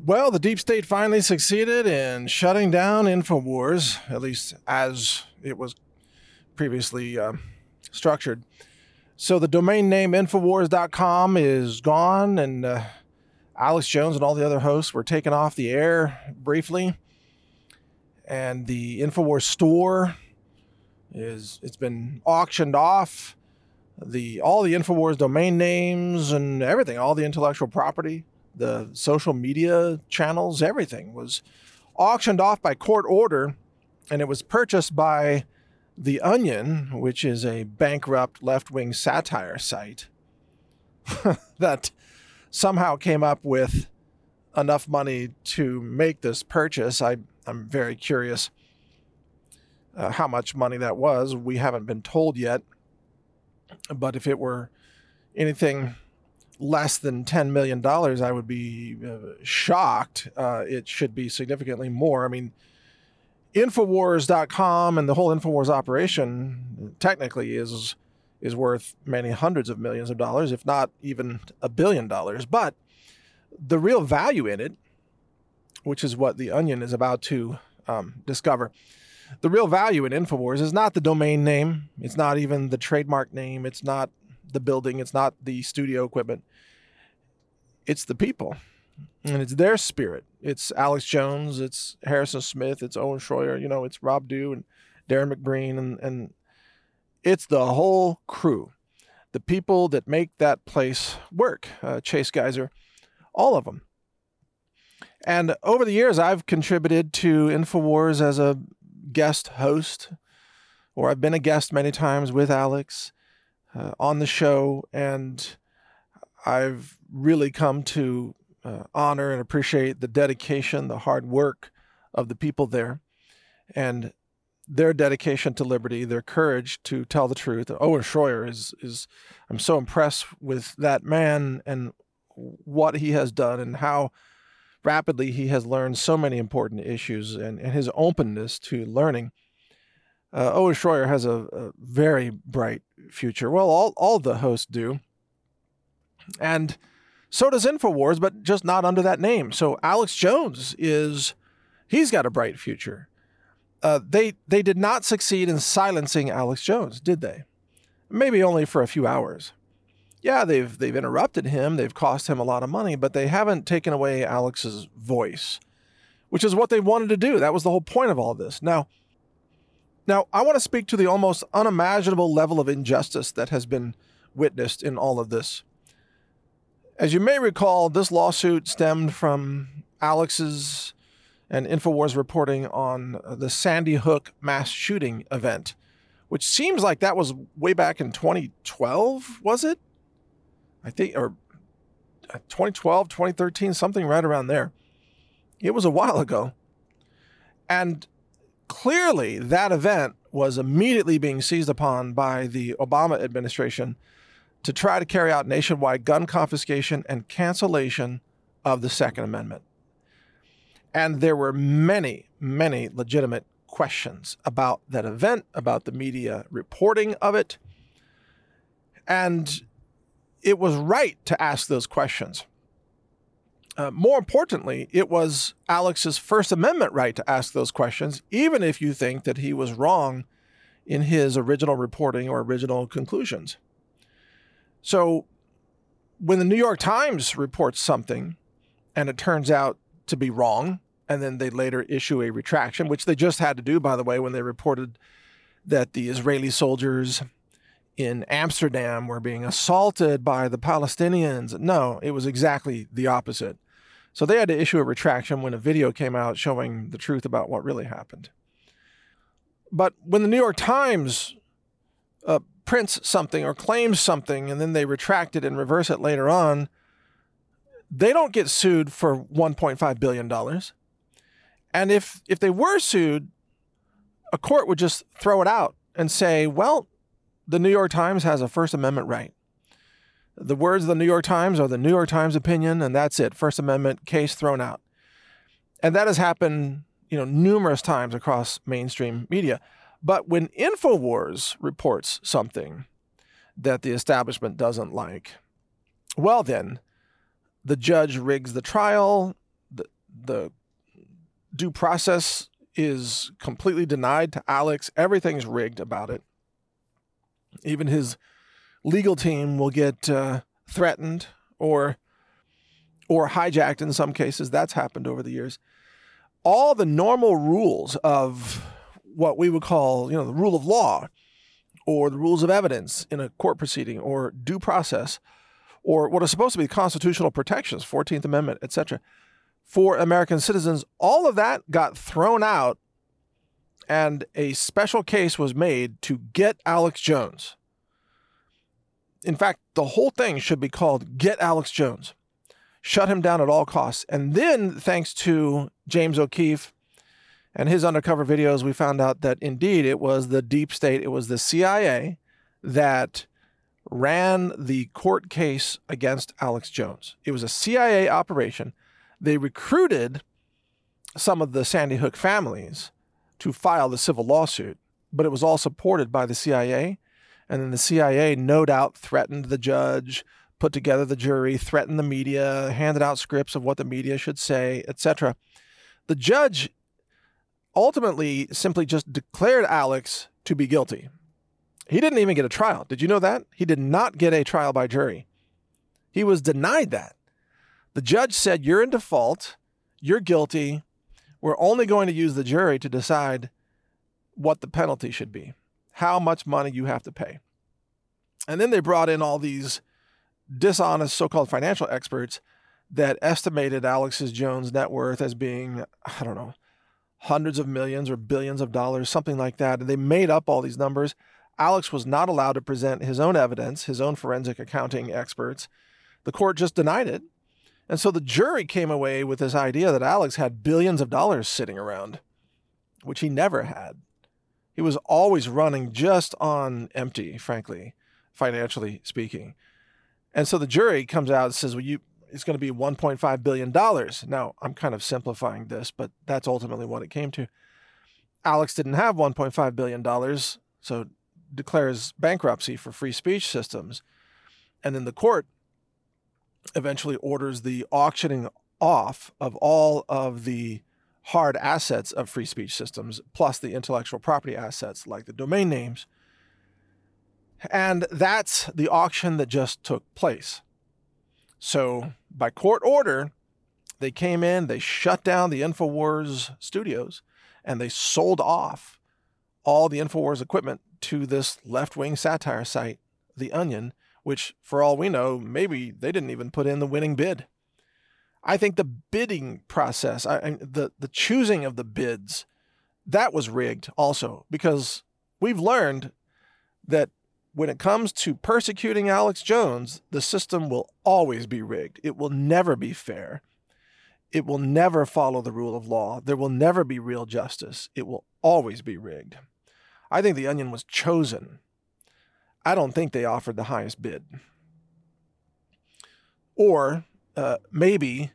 Well, the deep state finally succeeded in shutting down InfoWars, at least as it was previously structured. So the domain name Infowars.com is gone, and Alex Jones and all the other hosts were taken off the air briefly. And the InfoWars store it's been auctioned off. All the InfoWars domain names and everything, all the intellectual property, the social media channels, everything was auctioned off by court order, and it was purchased by The Onion, which is a bankrupt left-wing satire site that somehow came up with enough money to make this purchase. I'm very curious how much money that was. We haven't been told yet, but if it were anything less than $10 million, I would be shocked. It should be significantly more. I mean, Infowars.com and the whole Infowars operation technically is worth many hundreds of millions of dollars, if not even $1 billion. But the real value in it, which is what The Onion is about to discover, the real value in Infowars is not the domain name. It's not even the trademark name. It's not the building. It's not the studio equipment. It's the people, and it's their spirit. It's Alex Jones. It's Harrison Smith. It's Owen Schroyer. It's Rob Dew and Darren McBreen, and it's the whole crew, the people that make that place work. Chase Geiser, all of them. And over the years, I've contributed to Infowars as a guest host, or I've been a guest many times with Alex on the show, and I've really come to honor and appreciate the dedication, the hard work of the people there, and their dedication to liberty, their courage to tell the truth. Owen Schroyer is I'm so impressed with that man and what he has done and how rapidly he has learned so many important issues, and his openness to learning. Owen Schroyer has a very bright future. Well, all the hosts do. And so does Infowars, but just not under that name. So Alex Jones he's got a bright future. They did not succeed in silencing Alex Jones, did they? Maybe only for a few hours. Yeah, they've interrupted him, they've cost him a lot of money, but they haven't taken away Alex's voice, which is what they wanted to do. That was the whole point of all this. Now, I want to speak to the almost unimaginable level of injustice that has been witnessed in all of this. As you may recall, this lawsuit stemmed from Alex's and Infowars reporting on the Sandy Hook mass shooting event, which seems like that was way back in 2012, was it? I think, or 2012, 2013, something right around there. It was a while ago. And clearly that event was immediately being seized upon by the Obama administration to try to carry out nationwide gun confiscation and cancellation of the Second Amendment. And there were many, many legitimate questions about that event, about the media reporting of it. And it was right to ask those questions. More importantly, it was Alex's First Amendment right to ask those questions, even if you think that he was wrong in his original reporting or original conclusions. So when the New York Times reports something and it turns out to be wrong, and then they later issue a retraction, which they just had to do, by the way, when they reported that the Israeli soldiers in Amsterdam were being assaulted by the Palestinians. No, it was exactly the opposite. So they had to issue a retraction when a video came out showing the truth about what really happened. But when the New York Times prints something or claims something and then they retract it and reverse it later on, they don't get sued for $1.5 billion. And if they were sued, a court would just throw it out and say, well, the New York Times has a First Amendment right. The words of the New York Times are the New York Times opinion, and that's it. First Amendment case thrown out. And that has happened, numerous times across mainstream media. But when Infowars reports something that the establishment doesn't like, well then, the judge rigs the trial, The due process is completely denied to Alex. Everything's rigged about it. Even his legal team will get threatened or hijacked in some cases. That's happened over the years. All the normal rules of what we would call, the rule of law or the rules of evidence in a court proceeding or due process or what are supposed to be constitutional protections, 14th Amendment, etc., for American citizens, all of that got thrown out and a special case was made to get Alex Jones. In fact, the whole thing should be called Get Alex Jones. Shut him down at all costs. And then, thanks to James O'Keefe and his undercover videos, we found out that indeed it was the deep state, it was the CIA that ran the court case against Alex Jones. It was a CIA operation. They recruited some of the Sandy Hook families to file the civil lawsuit, but it was all supported by the CIA. And then the CIA, no doubt, threatened the judge, put together the jury, threatened the media, handed out scripts of what the media should say, etc. The judge ultimately simply just declared Alex to be guilty. He didn't even get a trial. Did you know that? He did not get a trial by jury. He was denied that. The judge said, you're in default, you're guilty, we're only going to use the jury to decide what the penalty should be, how much money you have to pay. And then they brought in all these dishonest so-called financial experts that estimated Alex Jones' net worth as being, I don't know, hundreds of millions or billions of dollars, something like that. And they made up all these numbers. Alex was not allowed to present his own evidence, his own forensic accounting experts. The court just denied it. And so the jury came away with this idea that Alex had billions of dollars sitting around, which he never had. He was always running just on empty, frankly, financially speaking. And so the jury comes out and says, well, it's going to be $1.5 billion. Now, I'm kind of simplifying this, but that's ultimately what it came to. Alex didn't have $1.5 billion, so declares bankruptcy for free speech systems. And then the court eventually orders the auctioning off of all of the hard assets of free speech systems, plus the intellectual property assets like the domain names. And that's the auction that just took place. So by court order, they came in, they shut down the InfoWars studios, and they sold off all the InfoWars equipment to this left-wing satire site, The Onion, which, for all we know, maybe they didn't even put in the winning bid. I think the bidding process, the choosing of the bids, that was rigged also, because we've learned that when it comes to persecuting Alex Jones, the system will always be rigged. It will never be fair. It will never follow the rule of law. There will never be real justice. It will always be rigged. I think The Onion was chosen. I don't think they offered the highest bid. Or maybe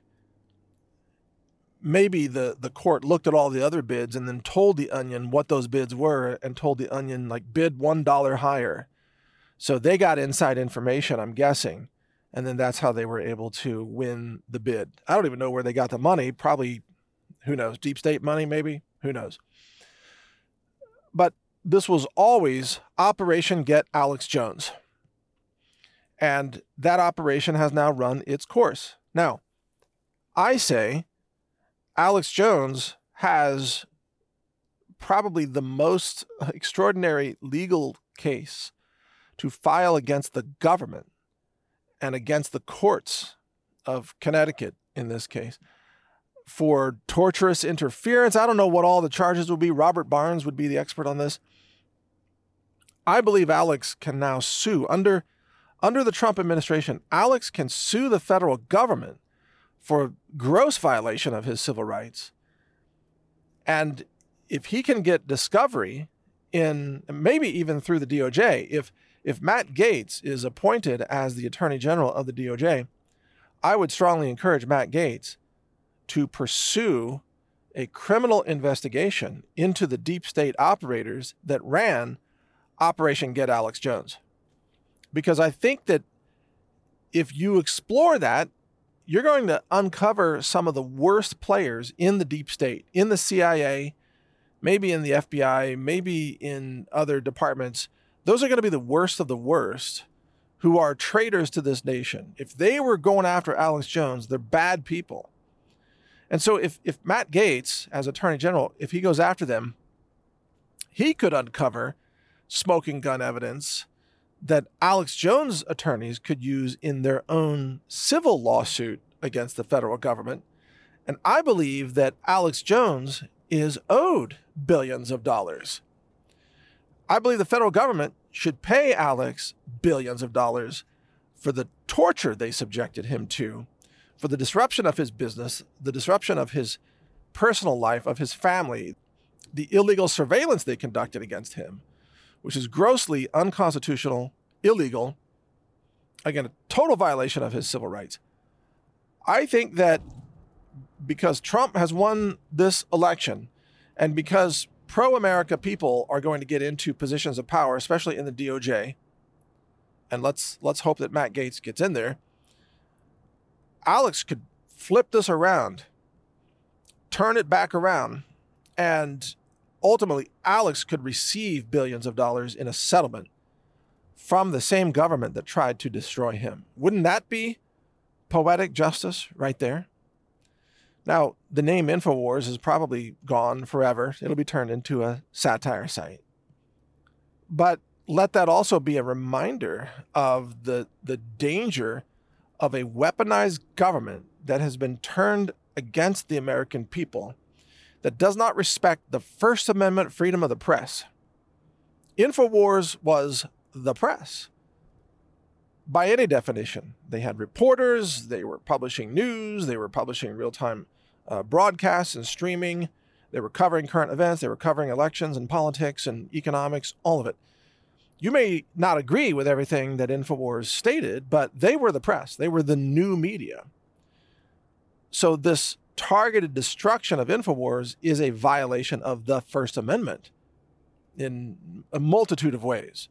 the court looked at all the other bids and then told The Onion what those bids were and told The Onion, bid $1 higher. So they got inside information, I'm guessing, and then that's how they were able to win the bid. I don't even know where they got the money. Probably, who knows, deep state money maybe? Who knows? But this was always Operation Get Alex Jones. And that operation has now run its course. Now, I say Alex Jones has probably the most extraordinary legal case to file against the government and against the courts of Connecticut in this case for torturous interference. I don't know what all the charges would be. Robert Barnes would be the expert on this. I believe Alex can now sue under the Trump administration. Alex can sue the federal government for gross violation of his civil rights. And if he can get discovery in maybe even through the DOJ, if Matt Gaetz is appointed as the Attorney General of the DOJ, I would strongly encourage Matt Gaetz to pursue a criminal investigation into the deep state operators that ran Operation Get Alex Jones. Because I think that if you explore that, you're going to uncover some of the worst players in the deep state, in the CIA, maybe in the FBI, maybe in other departments. Those are going to be the worst of the worst who are traitors to this nation. If they were going after Alex Jones, they're bad people. And so if Matt Gaetz, as Attorney General, if he goes after them, he could uncover smoking gun evidence that Alex Jones attorneys could use in their own civil lawsuit against the federal government. And I believe that Alex Jones is owed billions of dollars. I believe the federal government should pay Alex billions of dollars for the torture they subjected him to, for the disruption of his business, the disruption of his personal life, of his family, the illegal surveillance they conducted against him, which is grossly unconstitutional, illegal, again, a total violation of his civil rights. I think that because Trump has won this election and because pro-America people are going to get into positions of power, especially in the DOJ, and let's hope that Matt Gaetz gets in there, Alex could flip this around, turn it back around, and ultimately, Alex could receive billions of dollars in a settlement from the same government that tried to destroy him. Wouldn't that be poetic justice right there? Now, the name InfoWars is probably gone forever. It'll be turned into a satire site. But let that also be a reminder of the danger of a weaponized government that has been turned against the American people, that does not respect the First Amendment freedom of the press. InfoWars was the press. By any definition, they had reporters, they were publishing news, they were publishing real-time broadcasts and streaming, they were covering current events, they were covering elections and politics and economics, all of it. You may not agree with everything that InfoWars stated, but they were the press. They were the new media. So this targeted destruction of InfoWars is a violation of the First Amendment in a multitude of ways.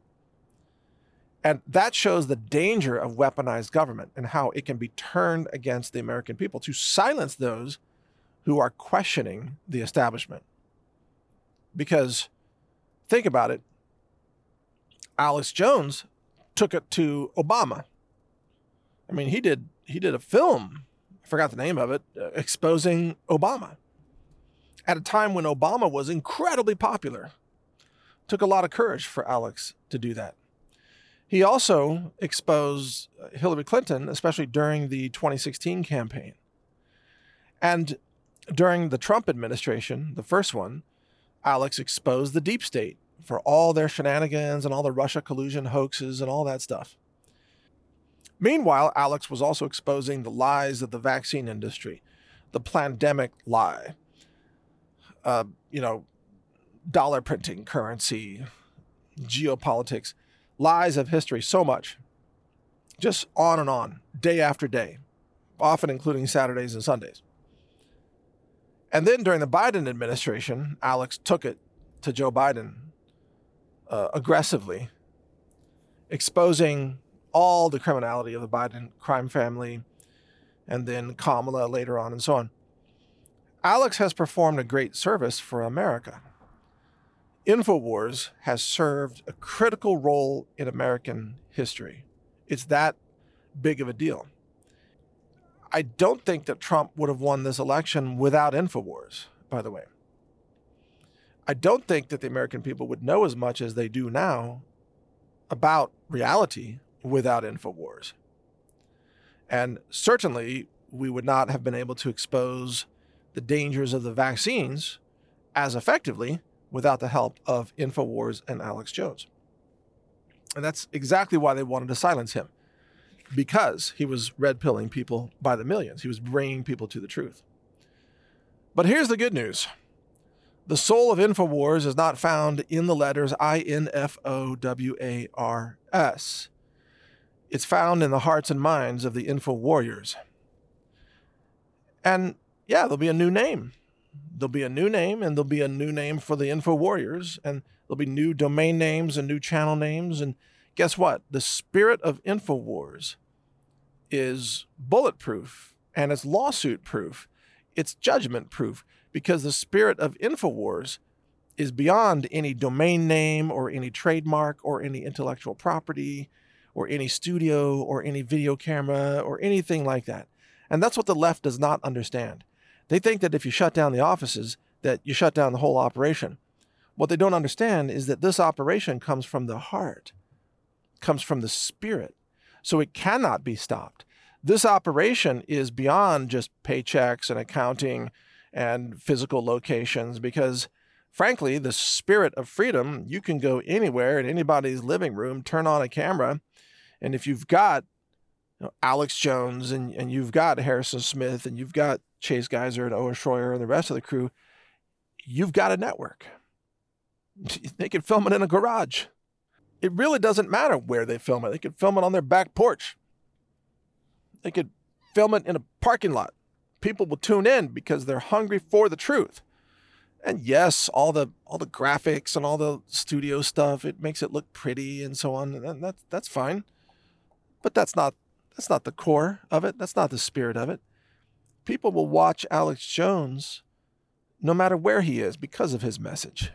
And that shows the danger of weaponized government and how it can be turned against the American people to silence those who are questioning the establishment. Because think about it, Alex Jones took it to Obama. I mean, he did a film, I forgot the name of it, exposing Obama at a time when Obama was incredibly popular. Took a lot of courage for Alex to do that. He also exposed Hillary Clinton, especially during the 2016 campaign. And during the Trump administration, the first one, Alex exposed the deep state for all their shenanigans and all the Russia collusion hoaxes and all that stuff. Meanwhile, Alex was also exposing the lies of the vaccine industry, the pandemic lie, dollar printing currency, geopolitics, lies of history, so much. Just on and on, day after day, often including Saturdays and Sundays. And then during the Biden administration, Alex took it to Joe Biden aggressively, exposing all the criminality of the Biden crime family, and then Kamala later on and so on. Alex has performed a great service for America. InfoWars has served a critical role in American history. It's that big of a deal. I don't think that Trump would have won this election without InfoWars, by the way. I don't think that the American people would know as much as they do now about reality without InfoWars. And certainly, we would not have been able to expose the dangers of the vaccines as effectively without the help of InfoWars and Alex Jones. And that's exactly why they wanted to silence him, because he was red-pilling people by the millions. He was bringing people to the truth. But here's the good news. The soul of InfoWars is not found in the letters INFOWARS. It's found in the hearts and minds of the Info Warriors. And yeah, there'll be a new name. There'll be a new name, and there'll be a new name for the Info Warriors, and there'll be new domain names and new channel names. And guess what? The spirit of InfoWars is bulletproof and it's lawsuit proof. It's judgment proof, because the spirit of InfoWars is beyond any domain name or any trademark or any intellectual property or any studio or any video camera or anything like that. And that's what the left does not understand. They think that if you shut down the offices, that you shut down the whole operation. What they don't understand is that this operation comes from the heart, comes from the spirit. So it cannot be stopped. This operation is beyond just paychecks and accounting and physical locations, because frankly, the spirit of freedom, you can go anywhere in anybody's living room, turn on a camera, and if you've got Alex Jones and you've got Harrison Smith and you've got Chase Geiser and Owen Schroyer and the rest of the crew, you've got a network. They can film it in a garage. It really doesn't matter where they film it. They could film it on their back porch. They could film it in a parking lot. People will tune in because they're hungry for the truth. And yes, all the graphics and all the studio stuff, it makes it look pretty and so on. And that's fine. But that's not the core of it. That's not the spirit of it. People will watch Alex Jones no matter where he is because of his message.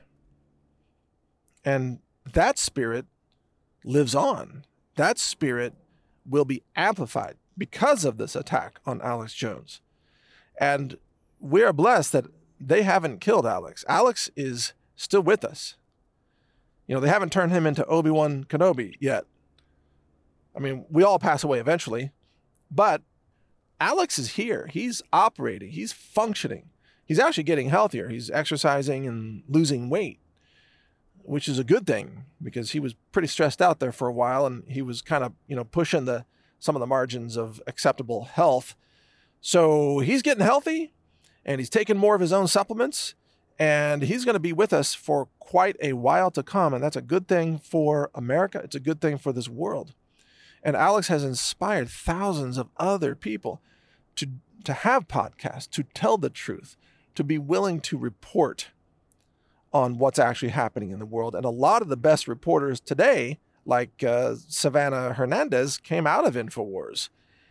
And that spirit lives on. That spirit will be amplified because of this attack on Alex Jones. And we are blessed that they haven't killed Alex. Alex is still with us. You know, they haven't turned him into Obi-Wan Kenobi yet. I mean, we all pass away eventually, but Alex is here. He's operating. He's functioning. He's actually getting healthier. He's exercising and losing weight, which is a good thing because he was pretty stressed out there for a while, and he was kind of, pushing some of the margins of acceptable health. So he's getting healthy, and he's taking more of his own supplements, and he's going to be with us for quite a while to come. And that's a good thing for America. It's a good thing for this world. And Alex has inspired thousands of other people to have podcasts, to tell the truth, to be willing to report on what's actually happening in the world. And a lot of the best reporters today, like Savannah Hernandez, came out of InfoWars.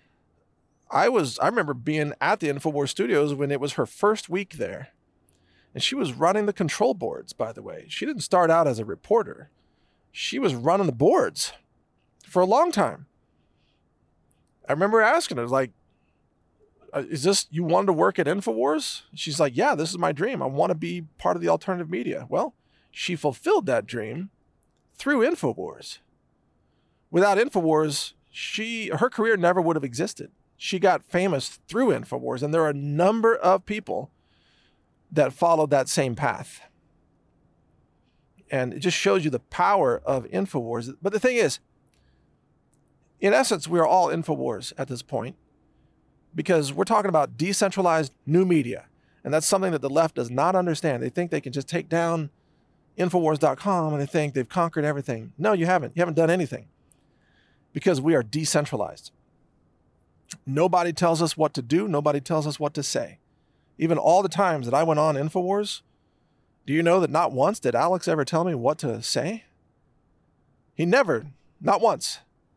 I remember being at the InfoWars studios when it was her first week there. And she was running the control boards, by the way. She didn't start out as a reporter. She was running the boards for a long time. I remember asking her, like, is this, you wanted to work at InfoWars? She's like, yeah, this is my dream. I want to be part of the alternative media. Well, she fulfilled that dream through InfoWars. Without InfoWars, her career never would have existed. She got famous through InfoWars, and there are a number of people that followed that same path. And it just shows you the power of InfoWars. But the thing is, in essence, we are all InfoWars at this point, because we're talking about decentralized new media. And that's something that the left does not understand. They think they can just take down Infowars.com and they think they've conquered everything. No, you haven't. You haven't done anything, because we are decentralized. Nobody tells us what to do. Nobody tells us what to say. Even all the times that I went on Infowars, do you know that not once did Alex ever tell me what to say? He never, not once.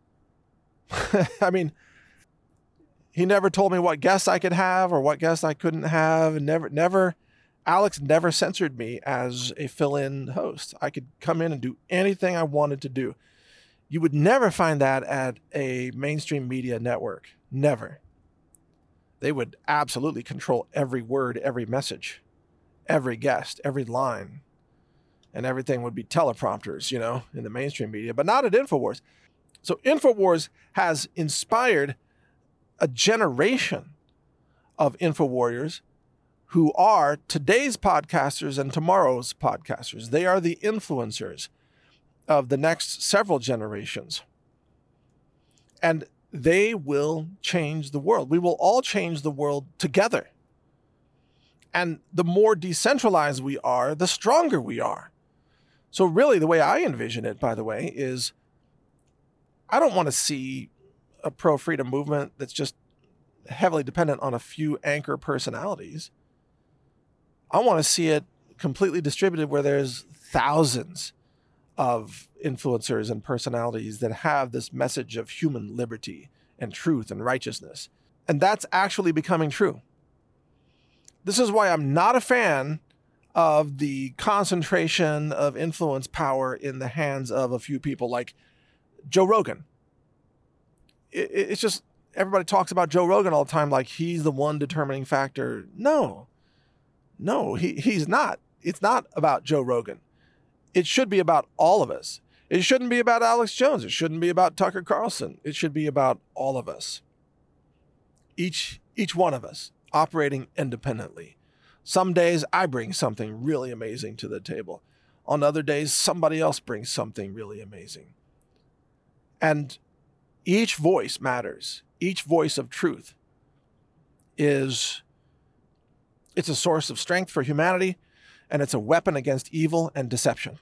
I mean, he never told me what guests I could have or what guests I couldn't have. And Alex never censored me as a fill-in host. I could come in and do anything I wanted to do. You would never find that at a mainstream media network. Never. They would absolutely control every word, every message, every guest, every line, and everything would be teleprompters, in the mainstream media, but not at InfoWars. So InfoWars has inspired a generation of InfoWarriors who are today's podcasters and tomorrow's podcasters. They are the influencers of the next several generations. And they will change the world. We will all change the world together. And the more decentralized we are, the stronger we are. So really, the way I envision it, by the way, is I don't want to see a pro-freedom movement that's just heavily dependent on a few anchor personalities. I want to see it completely distributed where there's thousands of influencers and personalities that have this message of human liberty and truth and righteousness. And that's actually becoming true. This is why I'm not a fan of the concentration of influence power in the hands of a few people like Joe Rogan. It's just, everybody talks about Joe Rogan all the time like he's the one determining factor. No, he's not. It's not about Joe Rogan. It should be about all of us. It shouldn't be about Alex Jones. It shouldn't be about Tucker Carlson. It should be about all of us. Each one of us operating independently. Some days I bring something really amazing to the table. On other days, somebody else brings something really amazing. And each voice matters. Each voice of truth it's a source of strength for humanity, and it's a weapon against evil and deception.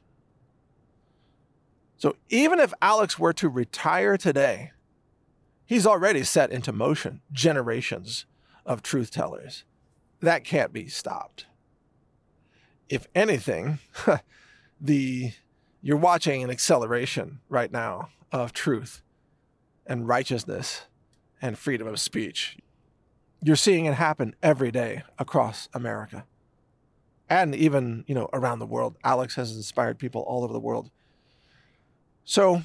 So even if Alex were to retire today, he's already set into motion generations of truth tellers. That can't be stopped. If anything, you're watching an acceleration right now of truth and righteousness and freedom of speech. You're seeing it happen every day across America. And even, around the world. Alex has inspired people all over the world. So,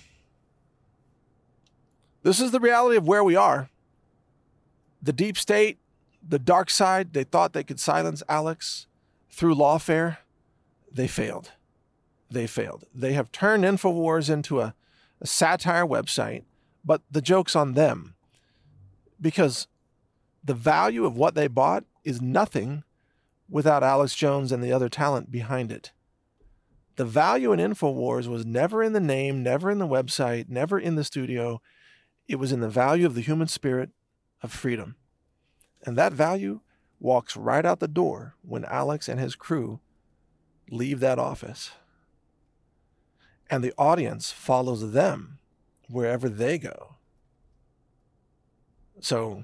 this is the reality of where we are. The deep state, the dark side, they thought they could silence Alex through lawfare. They failed. They have turned InfoWars into a satire website, but the joke's on them. Because the value of what they bought is nothing without Alex Jones and the other talent behind it. The value in InfoWars was never in the name, never in the website, never in the studio. It was in the value of the human spirit of freedom. And that value walks right out the door when Alex and his crew leave that office. And the audience follows them wherever they go. So,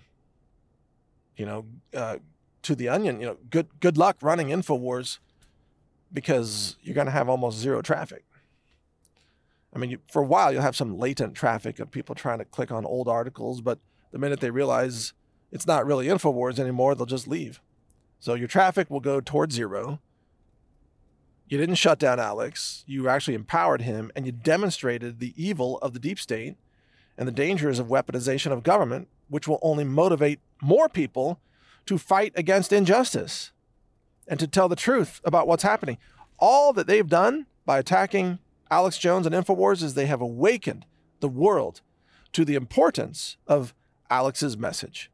to the Onion, good luck running InfoWars, because you're going to have almost zero traffic. I mean, for a while, you'll have some latent traffic of people trying to click on old articles, but the minute they realize it's not really InfoWars anymore, they'll just leave. So your traffic will go towards zero. You didn't shut down Alex. You actually empowered him, and you demonstrated the evil of the deep state and the dangers of weaponization of government, which will only motivate more people to fight against injustice and to tell the truth about what's happening. All that they've done by attacking Alex Jones and InfoWars is they have awakened the world to the importance of Alex's message.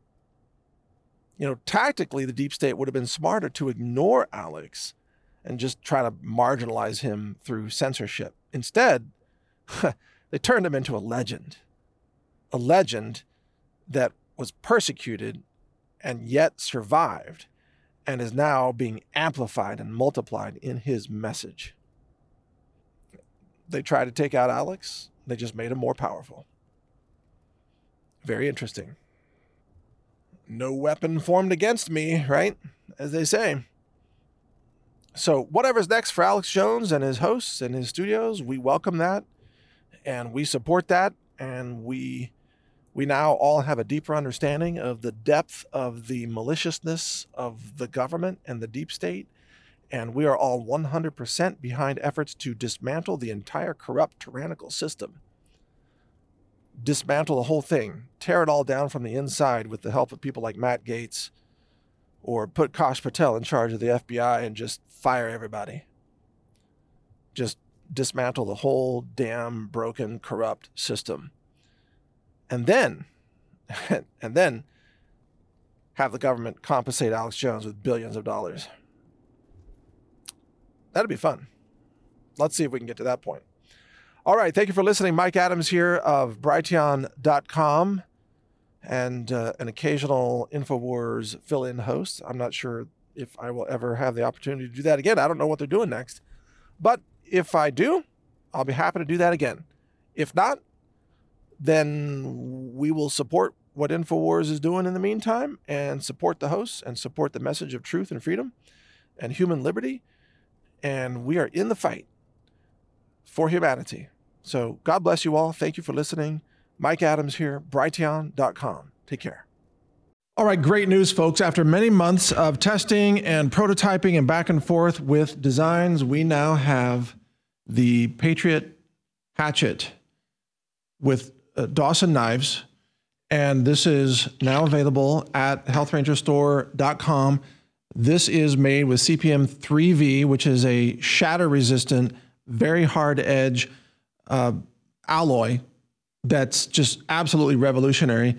Tactically, the deep state would have been smarter to ignore Alex and just try to marginalize him through censorship. Instead, they turned him into a legend that was persecuted and yet survived and is now being amplified and multiplied in his message. They tried to take out Alex. They just made him more powerful. Very interesting. No weapon formed against me, right? As they say. So whatever's next for Alex Jones and his hosts and his studios, we welcome that and we support that. And we now all have a deeper understanding of the depth of the maliciousness of the government and the deep state. And we are all 100% behind efforts to dismantle the entire corrupt, tyrannical system. Dismantle the whole thing. Tear it all down from the inside with the help of people like Matt Gaetz, or put Kash Patel in charge of the FBI and just fire everybody. Just dismantle the whole damn broken, corrupt system. And then have the government compensate Alex Jones with billions of dollars. That'd be fun. Let's see if we can get to that point. All right. Thank you for listening. Mike Adams here of Brighteon.com and an occasional InfoWars fill-in host. I'm not sure if I will ever have the opportunity to do that again. I don't know what they're doing next. But if I do, I'll be happy to do that again. If not, then we will support what InfoWars is doing in the meantime and support the hosts and support the message of truth and freedom and human liberty. And we are in the fight for humanity. So God bless you all. Thank you for listening. Mike Adams here, Brighteon.com. Take care. All right, great news, folks. After many months of testing and prototyping and back and forth with designs, we now have the Patriot Hatchet with Dawson knives. And this is now available at healthrangerstore.com. This is made with CPM 3V, which is a shatter-resistant, very hard edge alloy that's just absolutely revolutionary.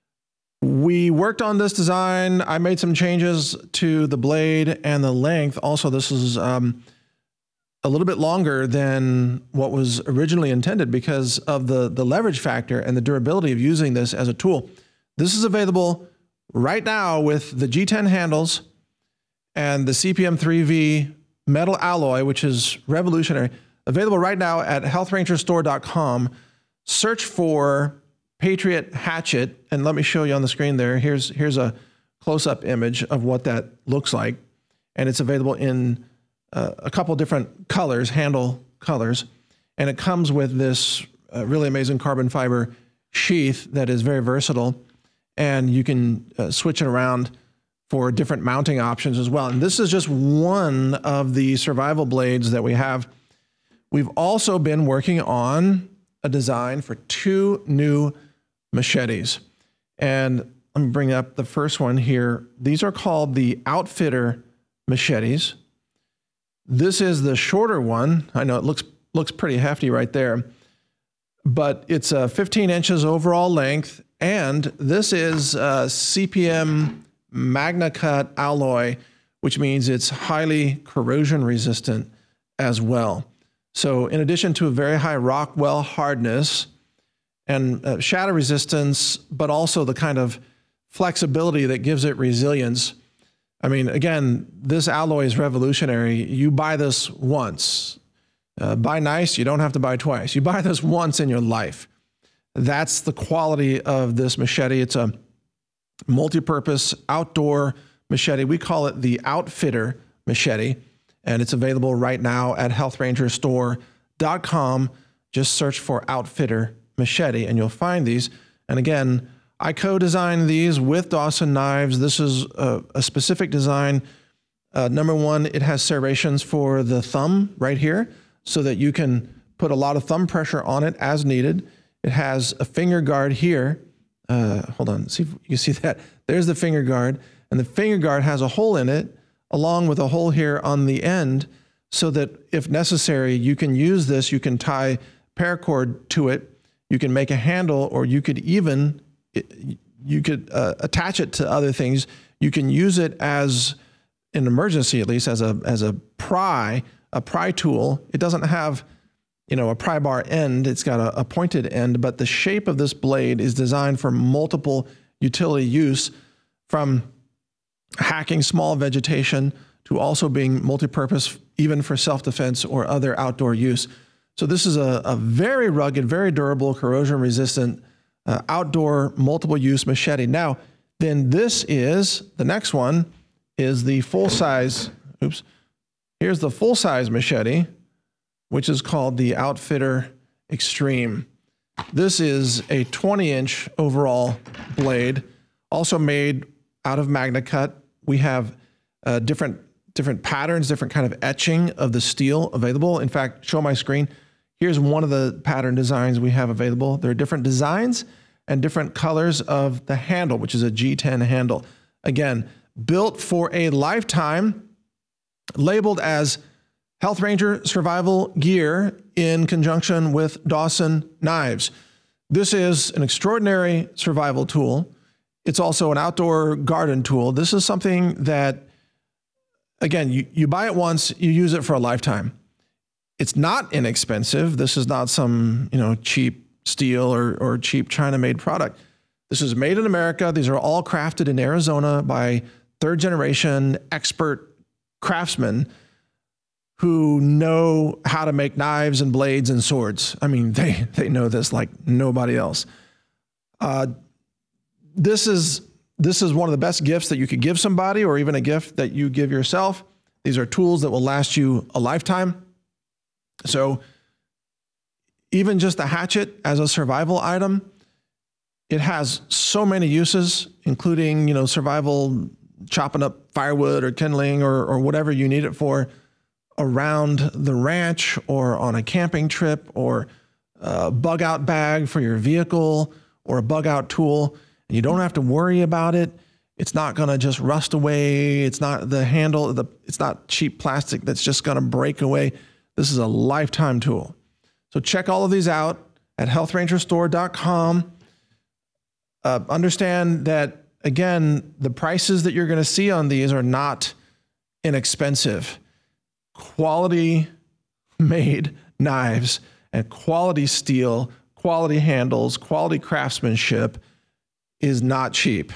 We worked on this design. I made some changes to the blade and the length. Also, this is a little bit longer than what was originally intended because of the leverage factor and the durability of using this as a tool. This is available right now with the G10 handles and the CPM 3V metal alloy, which is revolutionary. Available right now at healthrangerstore.com. Search for Patriot Hatchet, and let me show you on the screen there. Here's a close-up image of what that looks like, and it's available in a couple different colors, handle colors, and it comes with this really amazing carbon fiber sheath that is very versatile, and you can switch it around for different mounting options as well. And this is just one of the survival blades that we have. We've also been working on a design for two new machetes. And let me bring up the first one here. These are called the Outfitter machetes. This is the shorter one. I know it looks pretty hefty right there, but it's 15 inches overall length. And this is CPM MagnaCut alloy, which means it's highly corrosion resistant as well. So in addition to a very high Rockwell hardness and shatter resistance, but also the kind of flexibility that gives it resilience. I mean, again, this alloy is revolutionary. You buy this once. Buy nice, you don't have to buy twice. You buy this once in your life. That's the quality of this machete. It's a multi-purpose outdoor machete. We call it the Outfitter machete, and it's available right now at healthrangerstore.com. Just search for Outfitter machete and you'll find these. And again, I co-designed these with Dawson Knives. This is a specific design. Number one, it has serrations for the thumb right here so that you can put a lot of thumb pressure on it as needed. It has a finger guard here. Hold on, see if you see that. There's the finger guard, and the finger guard has a hole in it along with a hole here on the end so that if necessary, you can use this. You can tie paracord to it. You can make a handle, or you could even attach it to other things. You can use it as an emergency, at least as a pry tool. It doesn't have, a pry bar end. It's got a pointed end, but the shape of this blade is designed for multiple utility use, from hacking small vegetation to also being multi-purpose, even for self-defense or other outdoor use. So this is a very rugged, very durable, corrosion-resistant outdoor multiple-use machete. Now, then the next one is the full-size, here's the full-size machete, which is called the Outfitter Extreme. This is a 20-inch overall blade, also made out of MagnaCut. We have different patterns, different kind of etching of the steel available. In fact, show my screen. Here's one of the pattern designs we have available. There are different designs and different colors of the handle, which is a G10 handle. Again, built for a lifetime, labeled as Health Ranger survival gear in conjunction with Dawson Knives. This is an extraordinary survival tool. It's also an outdoor garden tool. This is something that, again, you buy it once, you use it for a lifetime. It's not inexpensive. This is not some, cheap steel or cheap China-made product. This is made in America. These are all crafted in Arizona by third-generation expert craftsmen who know how to make knives and blades and swords. I mean, they know this like nobody else. This is one of the best gifts that you could give somebody, or even a gift that you give yourself. These are tools that will last you a lifetime. So even just the hatchet as a survival item, it has so many uses. including, survival, chopping up firewood or kindling or whatever you need it for around the ranch or on a camping trip, or a bug out bag for your vehicle or a bug out tool. And you don't have to worry about it. It's not going to just rust away. It's not the handle. It's not cheap plastic that's just going to break away. This is a lifetime tool. So check all of these out at healthrangerstore.com. Understand that, again, the prices that you're going to see on these are not inexpensive. Quality made knives and quality steel, quality handles, quality craftsmanship is not cheap.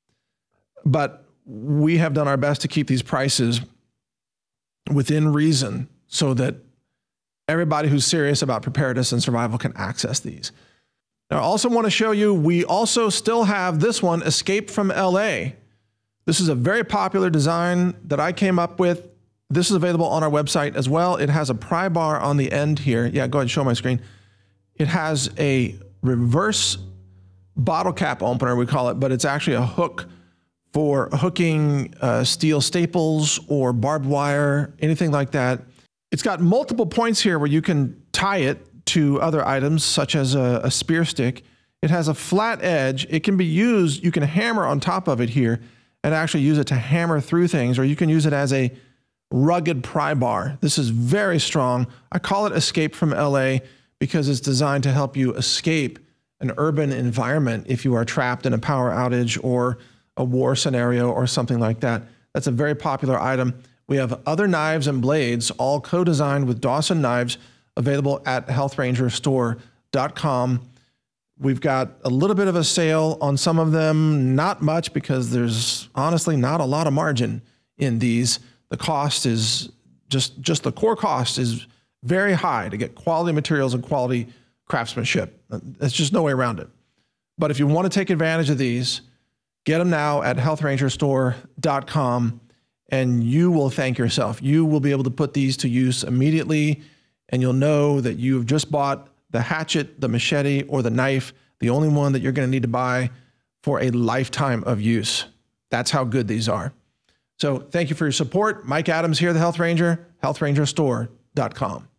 But we have done our best to keep these prices within reason so that everybody who's serious about preparedness and survival can access these. Now, I also want to show you, we also still have this one, Escape from LA. This is a very popular design that I came up with. This is available on our website as well. It has a pry bar on the end here. Yeah, go ahead and show my screen. It has a reverse bottle cap opener, we call it, but it's actually a hook for hooking steel staples or barbed wire, anything like that. It's got multiple points here where you can tie it to other items, such as a spear stick. It has a flat edge. It can be used, you can hammer on top of it here and actually use it to hammer through things, or you can use it as a rugged pry bar. This is very strong. I call it Escape from LA because it's designed to help you escape an urban environment if you are trapped in a power outage or a war scenario or something like that. That's a very popular item. We have other knives and blades, all co-designed with Dawson Knives, available at healthrangerstore.com. We've got a little bit of a sale on some of them, not much because there's honestly not a lot of margin in these. The cost is just the core cost is very high to get quality materials and quality craftsmanship. There's just no way around it. But if you want to take advantage of these, get them now at healthrangerstore.com and you will thank yourself. You will be able to put these to use immediately, and you'll know that you've just bought the hatchet, the machete, or the knife, the only one that you're going to need to buy for a lifetime of use. That's how good these are. So thank you for your support. Mike Adams here, the Health Ranger, healthrangerstore.com.